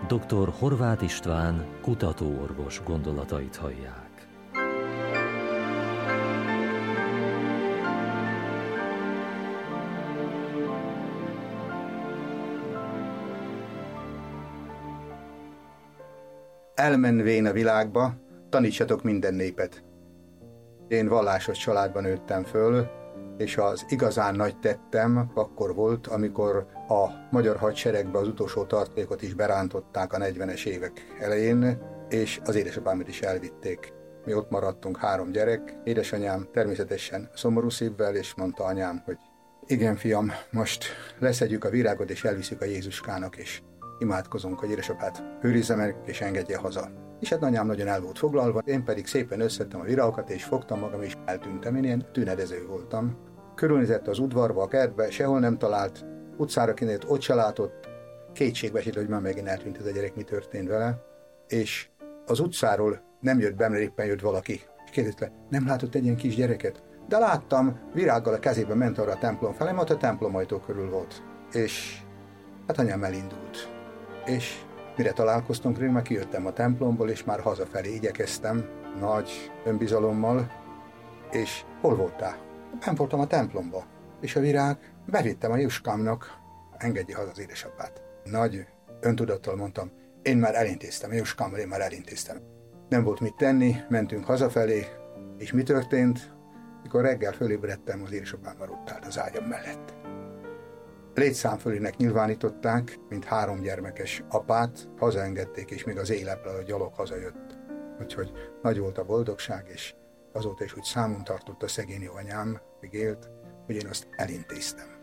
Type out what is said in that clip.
Dr. Horváth István kutatóorvos gondolatait hallják. Elmenvén a világba, tanítsatok minden népet. Én vallásos családban nőttem föl, és az igazán nagy tettem akkor volt, amikor a magyar hadseregbe az utolsó tartalékot is berántották a 40-es évek elején, és az édesapámat is elvitték. Mi ott maradtunk 3 gyerek, édesanyám természetesen szomorú szívvel, és mondta anyám, hogy igen fiam, most leszedjük a virágot, és elviszük a Jézuskának, és imádkozunk, hogy édesapát őrizze meg, és engedje haza. És hát anyám nagyon el volt foglalva, én pedig szépen összettem a virágokat, és fogtam magam, és eltűntem. Én ilyen tünedező voltam. Körülnézett az udvarba, a kertbe, sehol nem talált, utcára kinézett, ott se látott. Kétségbe esett, hogy már megint eltűnt ez a gyerek, mi történt vele. És az utcáról nem jött be, mert éppen jött valaki. És kérdezte, nem látott egy ilyen kis gyereket? De láttam, virággal a kezében ment arra a templom felé, mert a templom ajtó körül volt. És hát anyám elindult. És mire találkoztunk, már kijöttem a templomból, és már hazafelé igyekeztem, nagy önbizalommal, és hol voltál? Ben voltam a templomba, és a virág bevittem a Jézuskámnak, engedje haza az édesapát. Nagy öntudattal mondtam, én már elintéztem, Jézuskámmal én már elintéztem. Nem volt mit tenni, mentünk hazafelé, és mi történt? Mikor reggel fölébredtem, az édesapám már ott állt az ágyam mellett. Létszámfölének nyilvánították, mint 3 gyermekes apát, hazaengedték, és még az éleplel a gyalog hazajött. Úgyhogy nagy volt a boldogság, és azóta is úgy számon tartott a szegény anyám, még élt, hogy én azt elintéztem.